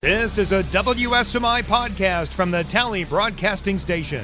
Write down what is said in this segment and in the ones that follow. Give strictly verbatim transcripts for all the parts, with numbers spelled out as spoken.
This is a W S M I podcast from the Tally Broadcasting Station.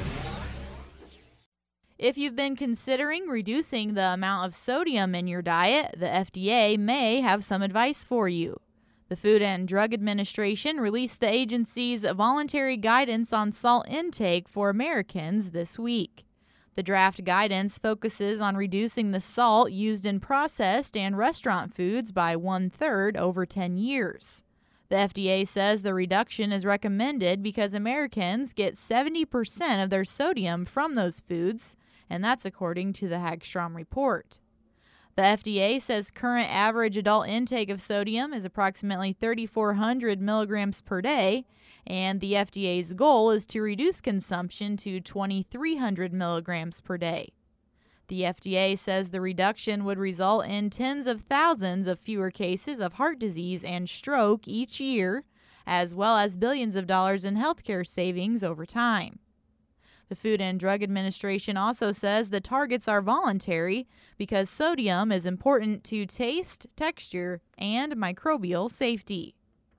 If you've been considering reducing the amount of sodium in your diet, the F D A may have some advice for you. The Food and Drug Administration released the agency's voluntary guidance on salt intake for Americans this week. The draft guidance focuses on reducing the salt used in processed and restaurant foods by one-third over ten years. The F D A says the reduction is recommended because Americans get seventy percent of their sodium from those foods, and that's according to the Hagstrom report. The F D A says current average adult intake of sodium is approximately thirty-four hundred milligrams per day, and the F D A's goal is to reduce consumption to twenty-three hundred milligrams per day. The F D A says the reduction would result in tens of thousands of fewer cases of heart disease and stroke each year, as well as billions of dollars in healthcare savings over time. The Food and Drug Administration also says the targets are voluntary because sodium is important to taste, texture, and microbial safety.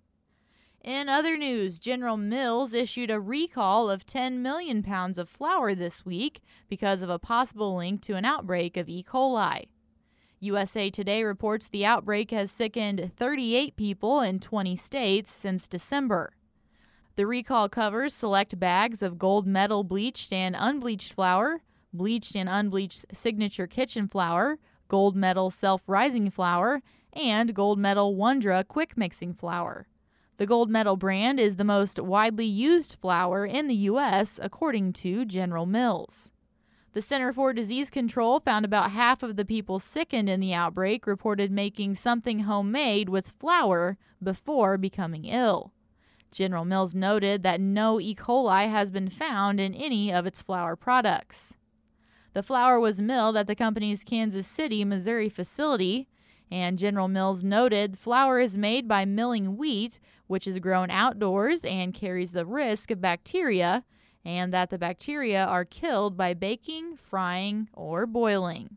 In other news, General Mills issued a recall of ten million pounds of flour this week because of a possible link to an outbreak of E. coli. U S A Today reports the outbreak has sickened thirty-eight people in twenty states since December. The recall covers select bags of gold medal bleached and unbleached flour, bleached and unbleached signature kitchen flour, gold medal self-rising flour, and gold medal Wondra quick mixing flour. The Gold Medal brand is the most widely used flour in the U S, according to General Mills. The Center for Disease Control found about half of the people sickened in the outbreak reported making something homemade with flour before becoming ill. General Mills noted that no E. coli has been found in any of its flour products. The flour was milled at the company's Kansas City, Missouri facility, and General Mills noted flour is made by milling wheat, which is grown outdoors and carries the risk of bacteria, and that the bacteria are killed by baking, frying, or boiling.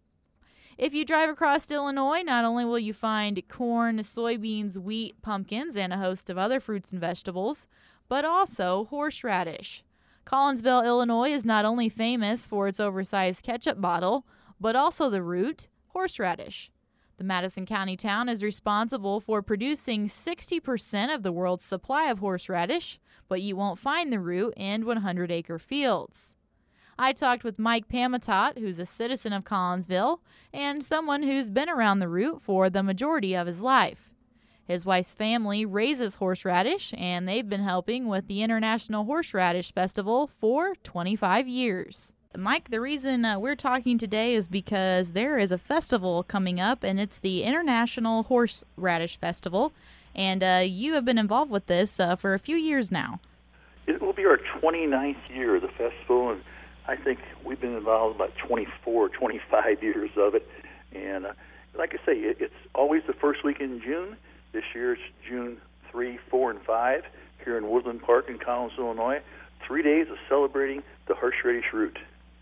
If you drive across Illinois, not only will you find corn, soybeans, wheat, pumpkins, and a host of other fruits and vegetables, but also horseradish. Collinsville, Illinois is not only famous for its oversized ketchup bottle, but also the root, horseradish. The Madison County town is responsible for producing sixty percent of the world's supply of horseradish, but you won't find the root in hundred acre fields. I talked with Mike Pamatot, who's a citizen of Collinsville, and someone who's been around the root for the majority of his life. His wife's family raises horseradish, and they've been helping with the International Horseradish Festival for twenty-five years. Mike, the reason uh, we're talking today is because there is a festival coming up, and it's the International Horseradish Festival, and uh, you have been involved with this uh, for a few years now. It will be our twenty-ninth year of the festival, and I think we've been involved about twenty-four, twenty-five years of it. And uh, like I say, it, it's always the first week in June. This year it's June third, fourth, and fifth here in Woodland Park in Collins, Illinois. Three days of celebrating the horseradish root.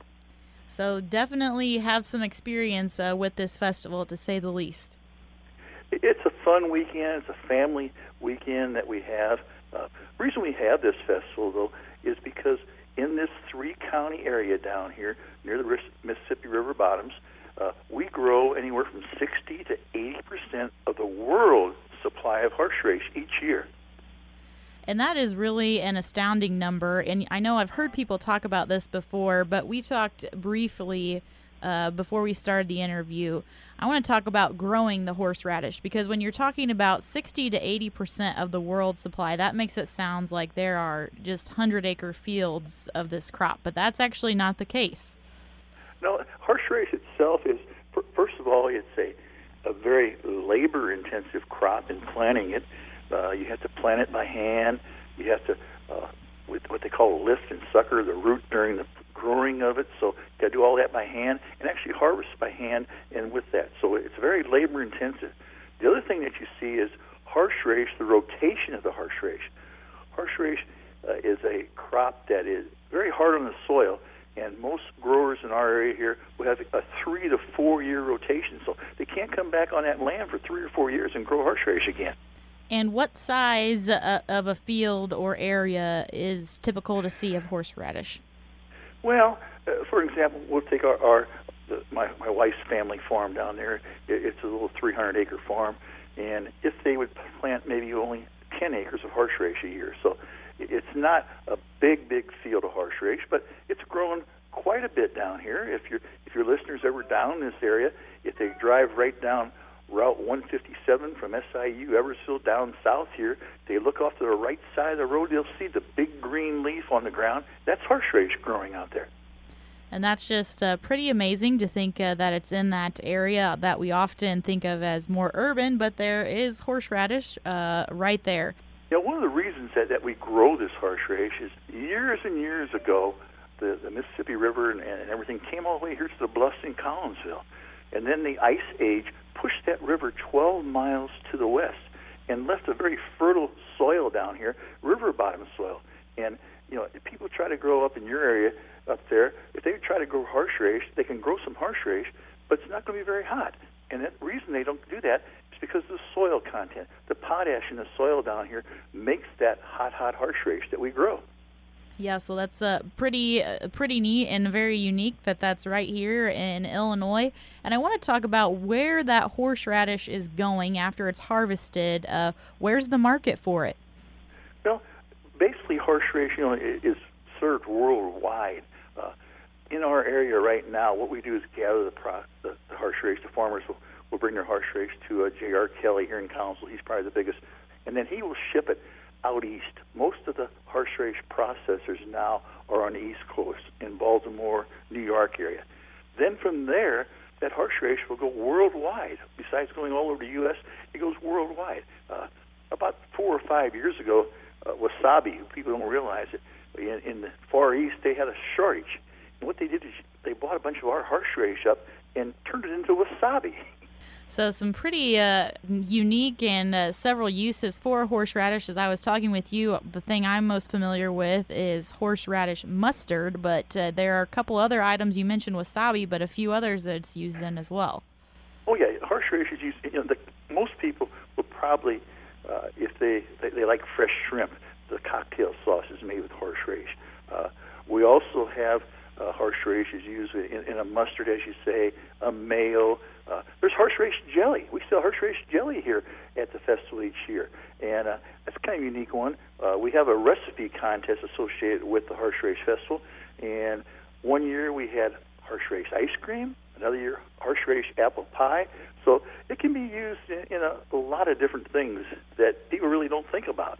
So definitely have some experience uh, with this festival, to say the least. It's a fun weekend. It's a family weekend that we have. Uh, the reason we have this festival, though, is because in this three-county area down here near the Mississippi River bottoms, uh, we grow anywhere from sixty to eighty percent of the world's supply of horseradish each year. And that is really an astounding number. And I know I've heard people talk about this before, but we talked briefly uh, before we started the interview. I want to talk about growing the horseradish, because when you're talking about sixty to eighty percent of the world's supply, that makes it sound like there are just hundred acre fields of this crop, but that's actually not the case. No, horseradish itself is, first of all, it's a, a very labor-intensive crop in planting it. Uh, you have to plant it by hand. You have to, uh, with what they call lift and sucker the root during the growing of it. So you got to do all that by hand and actually harvest by hand and with that. So it's very labor intensive. The other thing that you see is horseradish, the rotation of the horseradish. Horseradish uh, is a crop that is very hard on the soil, and most growers in our area here will have a three to four year rotation. So they can't come back on that land for three or four years and grow horseradish again. And what size uh, of a field or area is typical to see of horseradish? Well, uh, for example, we'll take our, our the, my my wife's family farm down there. It, it's a little three hundred acre farm, and if they would plant maybe only ten acres of horseradish a year, so it's not a big big field of horseradish, but it's grown quite a bit down here. If your if your listeners ever down in this area, if they drive right down Route one fifty-seven from S I U, Eversville, down south here, they look off to the right side of the road, they'll see the big green leaf on the ground. That's horseradish growing out there. And that's just uh, pretty amazing to think uh, that it's in that area that we often think of as more urban, but there is horseradish uh, right there. You know, one of the reasons that, that we grow this horseradish is years and years ago, the, the Mississippi River and, and everything came all the way here to the bluffs in Collinsville. And then the Ice Age pushed that river twelve miles to the west and left a very fertile soil down here, river bottom soil. And, you know, if people try to grow up in your area up there, if they try to grow horseradish, they can grow some horseradish, but it's not going to be very hot. And the reason they don't do that is because of the soil content. The potash in the soil down here makes that hot, hot horseradish that we grow. Yeah, so that's uh, pretty uh, pretty neat and very unique that that's right here in Illinois. And I want to talk about where that horseradish is going after it's harvested. Uh, where's the market for it? Well, basically horseradish, you know, is served worldwide. Uh, in our area right now, what we do is gather the, pro- the, the horseradish. The farmers will, will bring their horseradish to uh, J R. Kelly here in Collinsville. He's probably the biggest. And then he will ship it out east. Most of the horseradish processors now are on the East Coast, in Baltimore, New York area. Then from there, that horseradish will go worldwide. Besides going all over the U S, it goes worldwide. Uh, about four or five years ago, uh, wasabi, people don't realize it, in, in the Far East, they had a shortage. And what they did is they bought a bunch of our horseradish up and turned it into wasabi. So some pretty uh, unique and uh, several uses for horseradish. As I was talking with you, the thing I'm most familiar with is horseradish mustard, but uh, there are a couple other items. You mentioned wasabi, but a few others that it's used in as well. Oh, yeah, horseradish is used, you know, the, most people will probably, uh, if they, they, they like fresh shrimp, the cocktail sauce is made with horseradish. Uh, we also have uh, horseradish is used in, in a mustard, as you say, a mayo. Uh, there's horseradish jelly. We sell horseradish jelly here at the festival each year, and uh, that's kind of a unique one. Uh, we have a recipe contest associated with the horseradish festival, and one year we had horseradish ice cream, another year horseradish apple pie. So it can be used in, in a, a lot of different things that people really don't think about.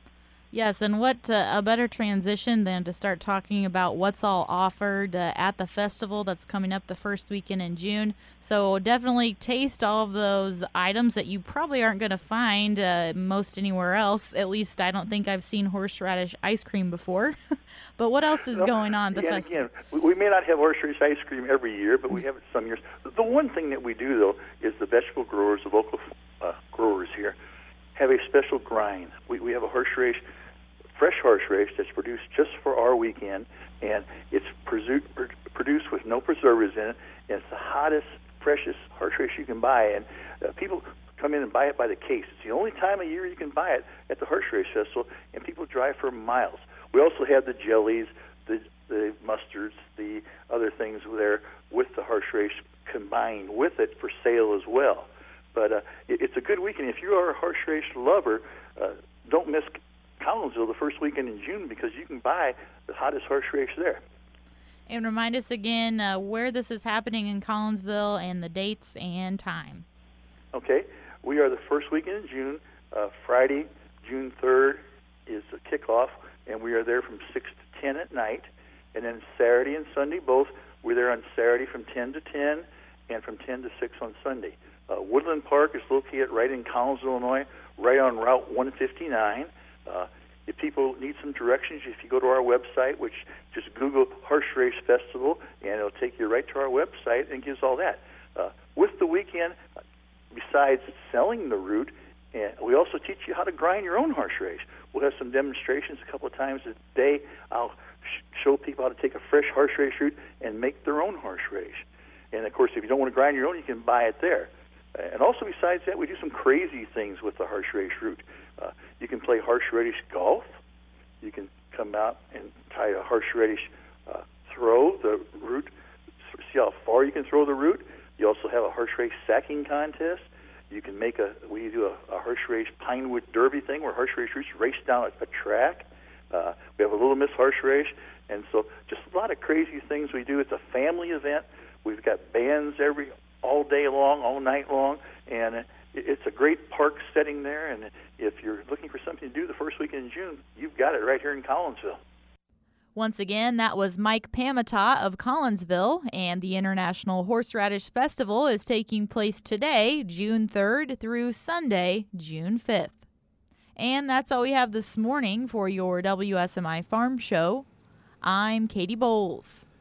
Yes, and what uh, a better transition than to start talking about what's all offered uh, at the festival that's coming up the first weekend in June. So definitely taste all of those items that you probably aren't going to find uh, most anywhere else. At least I don't think I've seen horseradish ice cream before. But what else is no, going on at the yeah, festival? Again, we, we may not have horseradish ice cream every year, but we have it some years. The one thing that we do, though, is the vegetable growers, the local uh, growers here, have a special grind. We, we have a horseradish, fresh horseradish that's produced just for our weekend, and it's presu- pr- produced with no preservatives in it, and it's the hottest, freshest horseradish you can buy, and uh, people come in and buy it by the case. It's the only time of year you can buy it at the horseradish festival, and people drive for miles. We also have the jellies, the, the mustards, the other things there with the horseradish combined with it for sale as well. But uh, it, it's a good weekend. If you are a horseradish lover, uh, don't miss Collinsville the first weekend in June, because you can buy the hottest horseradish there. And remind us again uh, where this is happening in Collinsville and the dates and time. Okay. We are the first weekend in June. Uh, Friday, June third is the kickoff, and we are there from six to ten at night. And then Saturday and Sunday both, we're there on Saturday from ten to ten and from ten to six on Sunday. Uh, Woodland Park is located right in Collinsville, Illinois, right on Route one fifty-nine. Uh, if people need some directions, if you go to our website, which just Google Horseradish Festival, and it'll take you right to our website and gives all that. Uh, with the weekend, besides selling the root, and we also teach you how to grind your own horseradish. We'll have some demonstrations a couple of times a day. I'll sh- show people how to take a fresh horseradish root and make their own horseradish. And, of course, if you don't want to grind your own, you can buy it there. And also besides that, we do some crazy things with the horseradish root. Uh, you can play horseradish golf. You can come out and tie a horseradish uh, throw the root, see how far you can throw the root. You also have a horseradish sacking contest. You can make a, we do a, a horseradish pinewood derby thing where horseradish roots race down a, a track. Uh, we have a Little Miss horseradish. And so just a lot of crazy things we do. It's a family event. We've got bands every all day long, all night long, and it's a great park setting there. And if you're looking for something to do the first weekend in June, you've got it right here in Collinsville. Once again, that was Mike Pamata of Collinsville, and the International Horseradish Festival is taking place today, June third, through Sunday, June fifth. And that's all we have this morning for your W S M I Farm Show. I'm Katie Bowles.